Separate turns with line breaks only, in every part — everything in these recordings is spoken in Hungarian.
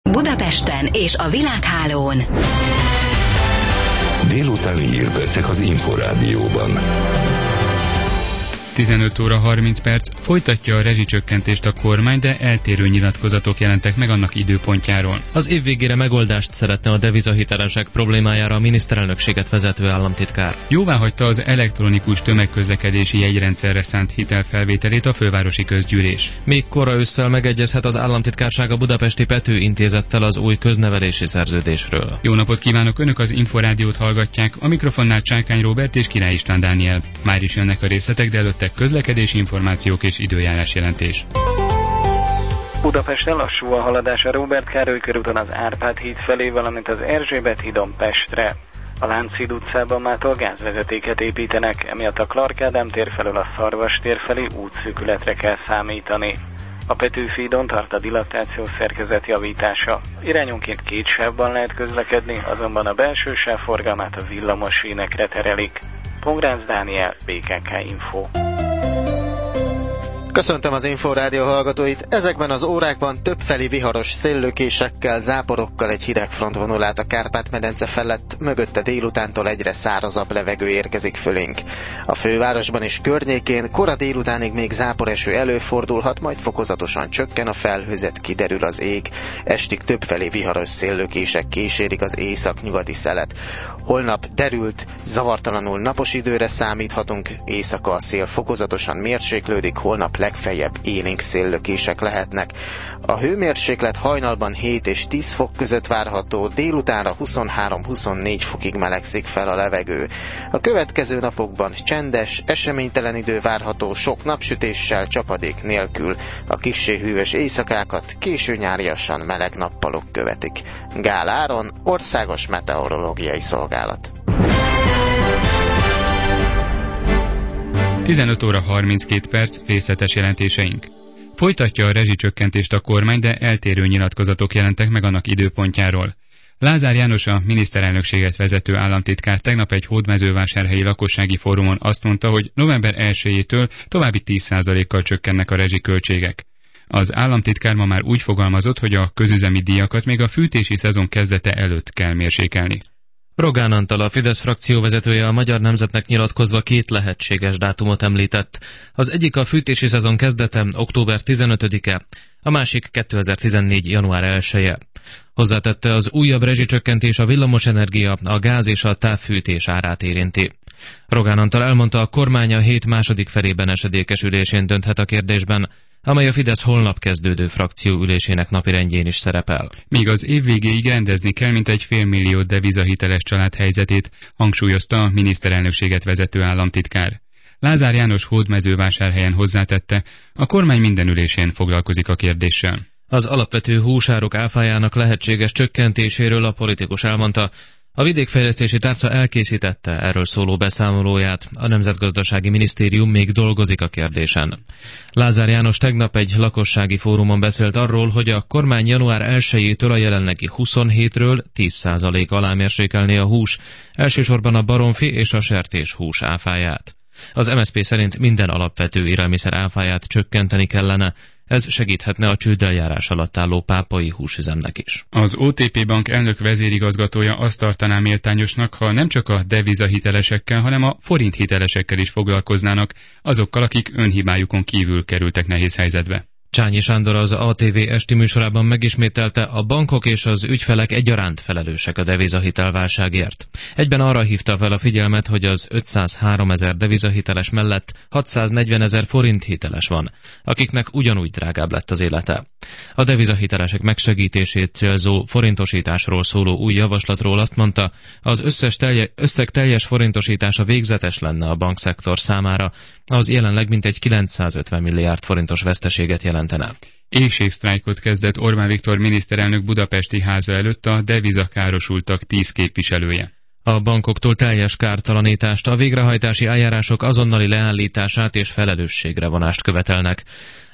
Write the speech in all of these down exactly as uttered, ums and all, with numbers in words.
Budapesten és a világhálón.
Délutáni hírpercek az Inforádióban.
tizenöt óra harminc perc, folytatja a rezsicsökkentést a kormány, de eltérő nyilatkozatok jelentek meg annak időpontjáról.
Az év végére megoldást szeretne a devizahitelesek problémájára a miniszterelnökséget vezető államtitkár.
Jóváhagyta az elektronikus tömegközlekedési jegyrendszerre szánt hitelfelvételét a fővárosi közgyűlés.
Még kora ősszel megegyezhet az államtitkárság a Budapesti Pető Intézettel az új köznevelési szerződésről.
Jó napot kívánok, Önök az Inforádiót hallgatják, a mikrofonnál Csákány Róbert és Király István Dániel. Már is jönnek a részletek, de előtte közlekedési információk és időjárás jelentés.
Budapesten lassú a haladás a Róbert Károly körúton az Árpád híd felé, valamint az Erzsébet hídon Pestre. A Lánchíd utcában mától gázvezetéket építenek, emiatt a Clark Ádám tér felől a Szarvas tér felé útszűkületre kell számítani. A Petőfi hídon tart a dilatációs szerkezet javítása. Irányonként két sávban lehet közlekedni, azonban a belső sáv forgalmát a villamos sínekre terelik. Pongrácz Dániel, bé ká ká Info.
Köszöntöm az Inforádió hallgatóit! Ezekben az órákban többfelé viharos széllökésekkel, záporokkal egy hideg front vonul át a Kárpát-medence felett, mögötte délutántól egyre szárazabb levegő érkezik fölénk. A fővárosban és környékén kora délutánig még záporeső előfordulhat, majd fokozatosan csökken a felhőzet, kiderül az ég. Estig többfelé viharos széllökések kísérik az észak-nyugati szelet. Holnap derült, zavartalanul napos időre számíthatunk, éjszaka a szél fokozatosan mérséklődik, holnap legfeljebb élénk széllökések lehetnek. A hőmérséklet hajnalban hét és tíz fok között várható, délutánra huszonhárom-huszonnégy fokig melegszik fel a levegő. A következő napokban csendes, eseménytelen idő várható, sok napsütéssel, csapadék nélkül. A kissé hűvös éjszakákat késő nyáriasan meleg nappalok követik. Gál Áron, Országos Meteorológiai Szolgálat.
tizenöt óra harminckét perc, részletes jelentéseink. Folytatja a rezsicsökkentést a kormány, de eltérő nyilatkozatok jelentek meg annak időpontjáról. Lázár János, a miniszterelnökséget vezető államtitkár tegnap egy hódmezővásárhelyi lakossági fórumon azt mondta, hogy november elsejétől további tíz százalékkal csökkennek a rezsiköltségek. Az államtitkár ma már úgy fogalmazott, hogy a közüzemi díjakat még a fűtési szezon kezdete előtt kell mérsékelni.
Rogán Antal, a Fidesz frakció vezetője a Magyar Nemzetnek nyilatkozva két lehetséges dátumot említett. Az egyik a fűtési szezon kezdete, október tizenötödike, a másik kétezer-tizennégy. január elseje. Hozzátette, az újabb rezsicsökkentés a villamosenergia, a gáz és a távfűtés árát érinti. Rogán Antal elmondta, a kormány a hét második felében esedékes ülésén dönthet a kérdésben, amely a Fidesz holnap kezdődő frakció ülésének napirendjén is szerepel.
Míg az év végéig rendezni kell mintegy félmillió devizahiteles család helyzetét, hangsúlyozta a miniszterelnökséget vezető államtitkár. Lázár János Hódmezővásárhelyen hozzátette, a kormány minden ülésén foglalkozik a kérdéssel.
Az alapvető húsárok áfájának lehetséges csökkentéséről a politikus elmondta, a vidékfejlesztési tárca elkészítette erről szóló beszámolóját, a Nemzetgazdasági Minisztérium még dolgozik a kérdésen. Lázár János tegnap egy lakossági fórumon beszélt arról, hogy a kormány január elsejétől a jelenlegi huszonhétről tíz százalék alá mérsékelné a hús, elsősorban a baromfi és a sertéshús áfáját. Az em es zé pé szerint minden alapvető élelmiszer áfáját csökkenteni kellene, ez segíthetne a csődeljárás alatt álló pápai húsüzemnek is.
Az o té pé Bank elnök vezérigazgatója azt tartaná méltányosnak, ha nem csak a devizahitelesekkel, hanem a forinthitelesekkel is foglalkoznának, azokkal, akik önhibájukon kívül kerültek nehéz helyzetbe.
Csányi Sándor az á té vé esti műsorában megismételte, a bankok és az ügyfelek egyaránt felelősek a devizahitelválságért. Egyben arra hívta fel a figyelmet, hogy az ötszázháromezer devizahiteles mellett hatszáznegyvenezer forint hiteles van, akiknek ugyanúgy drágább lett az élete. A devizahitelesek megsegítését célzó forintosításról szóló új javaslatról azt mondta, az összes telje, összeg teljes forintosítása végzetes lenne a bankszektor számára, az jelenleg mintegy kilencszázötven milliárd forintos veszteséget jelentene.
Éhségsztrájkot kezdett Orbán Viktor miniszterelnök budapesti háza előtt a devizakárosultak tíz képviselője.
A bankoktól teljes kártalanítást, a végrehajtási eljárások azonnali leállítását és felelősségre vonást követelnek.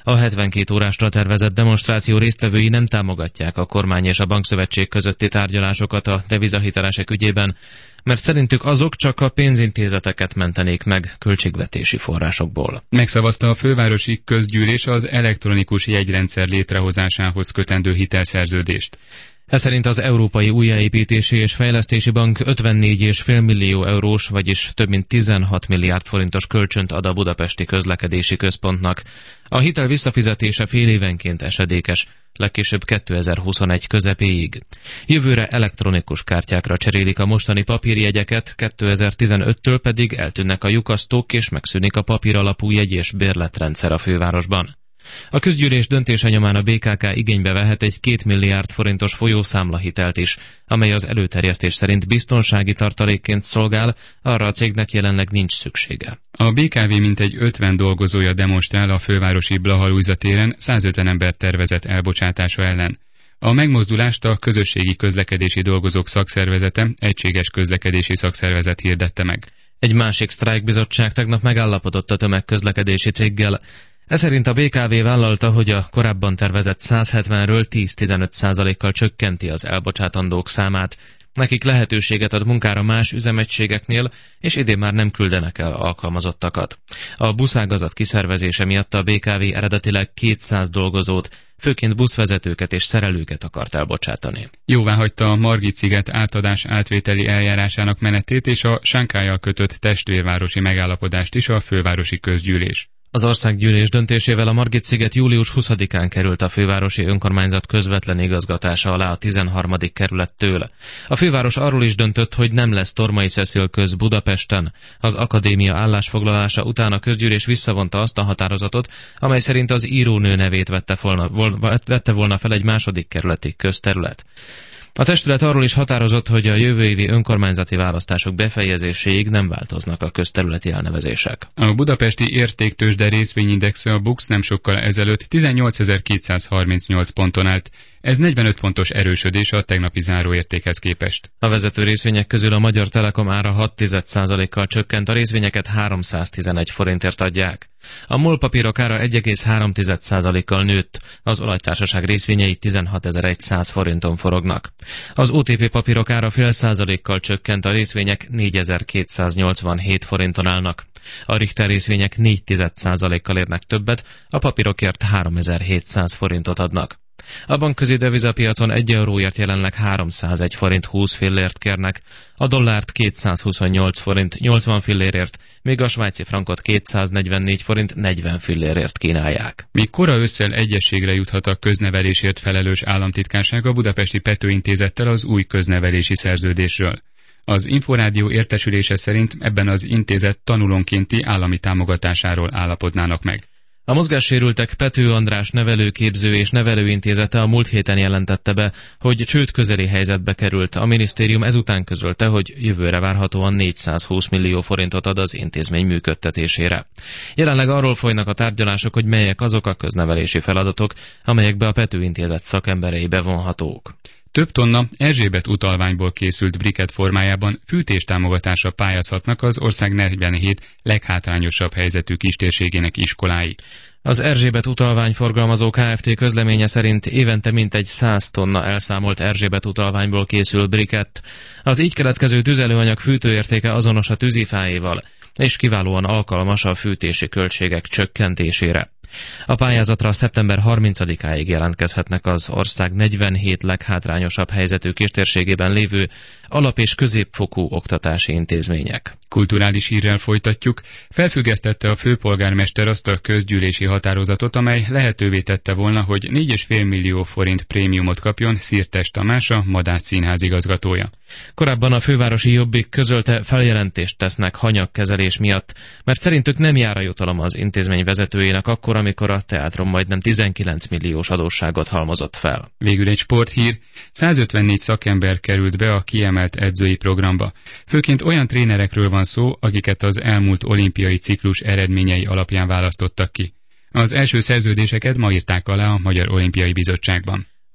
A hetvenkét órásra tervezett demonstráció résztvevői nem támogatják a kormány és a bankszövetség közötti tárgyalásokat a devizahitelesek ügyében, mert szerintük azok csak a pénzintézeteket mentenék meg költségvetési forrásokból.
Megszavazta a fővárosi közgyűlés az elektronikus jegyrendszer létrehozásához kötendő hitelszerződést.
Ez szerint az Európai Újjáépítési és Fejlesztési Bank ötvennégy egész öt millió eurós, vagyis több mint tizenhat milliárd forintos kölcsönt ad a Budapesti Közlekedési Központnak. A hitel visszafizetése fél évenként esedékes, legkésőbb kétezer-huszonegy közepéig. Jövőre elektronikus kártyákra cserélik a mostani papírjegyeket, kétezer-tizenöttől pedig eltűnnek a lyukasztók és megszűnik a papír alapú jegy- és bérletrendszer a fővárosban. A közgyűlés döntése nyomán a bé ká ká igénybe vehet egy két milliárd forintos folyószámlahitelt is, amely az előterjesztés szerint biztonsági tartalékként szolgál, arra a cégnek jelenleg nincs szüksége.
A bé ká vé mintegy ötven dolgozója demonstrál a fővárosi Blaha Lujza téren százötven ember tervezett elbocsátása ellen. A megmozdulást a Közösségi Közlekedési Dolgozók Szakszervezete, Egységes Közlekedési Szakszervezet hirdette meg.
Egy másik sztrájkbizottság tegnap megállapodott a tömegközlekedési céggel. Ez szerint a bé ká vé vállalta, hogy a korábban tervezett száz hetvenről tíz-tizenöt százalékkal csökkenti az elbocsátandók számát. Nekik lehetőséget ad munkára más üzemegységeknél, és idén már nem küldenek el alkalmazottakat. A buszágazat kiszervezése miatt a bé ká vé eredetileg kétszáz dolgozót, főként buszvezetőket és szerelőket akart elbocsátani.
Jóváhagyta a Margit-sziget átadás átvételi eljárásának menetét és a Sánkályjal kötött testvérvárosi megállapodást is a fővárosi közgyűlés.
Az országgyűlés döntésével a Margit-sziget július huszadikán került a fővárosi önkormányzat közvetlen igazgatása alá a tizenharmadik kerülettől. A főváros arról is döntött, hogy nem lesz Tormai Cecil köz Budapesten. Az akadémia állásfoglalása után a közgyűlés visszavonta azt a határozatot, amely szerint az írónő nevét vette volna, vol, vette volna fel egy második kerületi közterület. A testület arról is határozott, hogy a jövő évi önkormányzati választások befejezéséig nem változnak a közterületi elnevezések.
A budapesti értéktőzsde részvényindexe a BUX nem sokkal ezelőtt tizennyolcezer-kétszázharmincnyolc ponton állt. Ez negyvenöt pontos erősödés a tegnapi záróértékhez képest.
A vezető részvények közül a Magyar Telekom ára hat százalékkal csökkent, a részvényeket háromszáztizenegy forintért adják. A MOL papírok ára egy egész három százalékkal nőtt, az olajtársaság részvényei tizenhatezer-száz forinton forognak. Az o té pé papírok ára fél százalékkal csökkent, a részvények négyezer-kétszáznyolcvanhét forinton állnak. A Richter részvények négy százalékkal érnek többet, a papírokért háromezer-hétszáz forintot adnak. A bankközi devizapiacon egy euróért jelenleg háromszázegy forint húsz fillért kérnek, a dollárt kétszázhuszonnyolc forint nyolcvan fillérért, míg a svájci frankot kétszáznegyvennégy forint negyven fillérért kínálják.
Míg kora ősszel egyességre juthat a köznevelésért felelős államtitkárság a Budapesti Petőintézettel az új köznevelési szerződésről. Az Inforádió értesülése szerint ebben az intézet tanulónkénti állami támogatásáról állapodnának meg.
A mozgássérültek Pető András nevelőképző és nevelőintézete a múlt héten jelentette be, hogy csőd közeli helyzetbe került. A minisztérium ezután közölte, hogy jövőre várhatóan négyszázhúsz millió forintot ad az intézmény működtetésére. Jelenleg arról folynak a tárgyalások, hogy melyek azok a köznevelési feladatok, amelyekbe a Pető Intézet szakemberei bevonhatók.
Több tonna Erzsébet utalványból készült briket formájában fűtéstámogatásra pályázhatnak az ország negyvenhét leghátrányosabb helyzetű kistérségének iskolái.
Az Erzsébet utalvány forgalmazó Kft. Közleménye szerint évente mintegy száz tonna elszámolt Erzsébet utalványból készül briket. Az így keletkező tüzelőanyag fűtőértéke azonos a tűzifáéval, és kiválóan alkalmas a fűtési költségek csökkentésére. A pályázatra szeptember harmincadikáig jelentkezhetnek az ország negyvenhét leghátrányosabb helyzetű kistérségében lévő alap- és középfokú oktatási intézmények.
Kulturális hírrel folytatjuk. Felfüggesztette a főpolgármester azt a közgyűlési határozatot, amely lehetővé tette volna, hogy négy egész öt millió forint prémiumot kapjon Szirtes Tamás, a Madách Színház igazgatója.
Korábban a fővárosi Jobbik közölte, feljelentést tesznek hanyagkezelés miatt, mert szerintük nem jár a jutalom az intézmény vezetőjének akkor, amikor a teátrum majdnem tizenkilenc milliós adósságot halmozott fel.
Végül egy sporthír. százötvennégy szakember került be a kiemelt edzői programba. Főként olyan trénerekről van szó, akiket az elmúlt olimpiai ciklus eredményei alapján választottak ki. Az első szerződéseket ma írták alá a Magyar Olimpiai Bizottságban.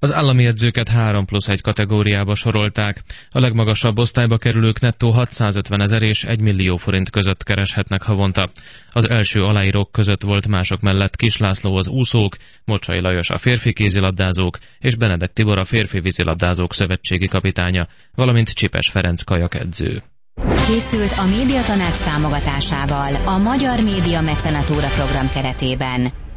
Az állami edzőket három plusz egy kategóriába sorolták. A legmagasabb osztályba kerülők nettó hatszázötven ezer és egy millió forint között kereshetnek havonta. Az első aláírók között volt mások mellett Kis László az úszók, Mocsai Lajos a férfi kézilabdázók és Benedek Tibor a férfi vízilabdázók szövetségi kapitánya, valamint Csipes Ferenc kajakedző.
Készült a Médiatanács támogatásával a Magyar Média Mecenatúra program keretében.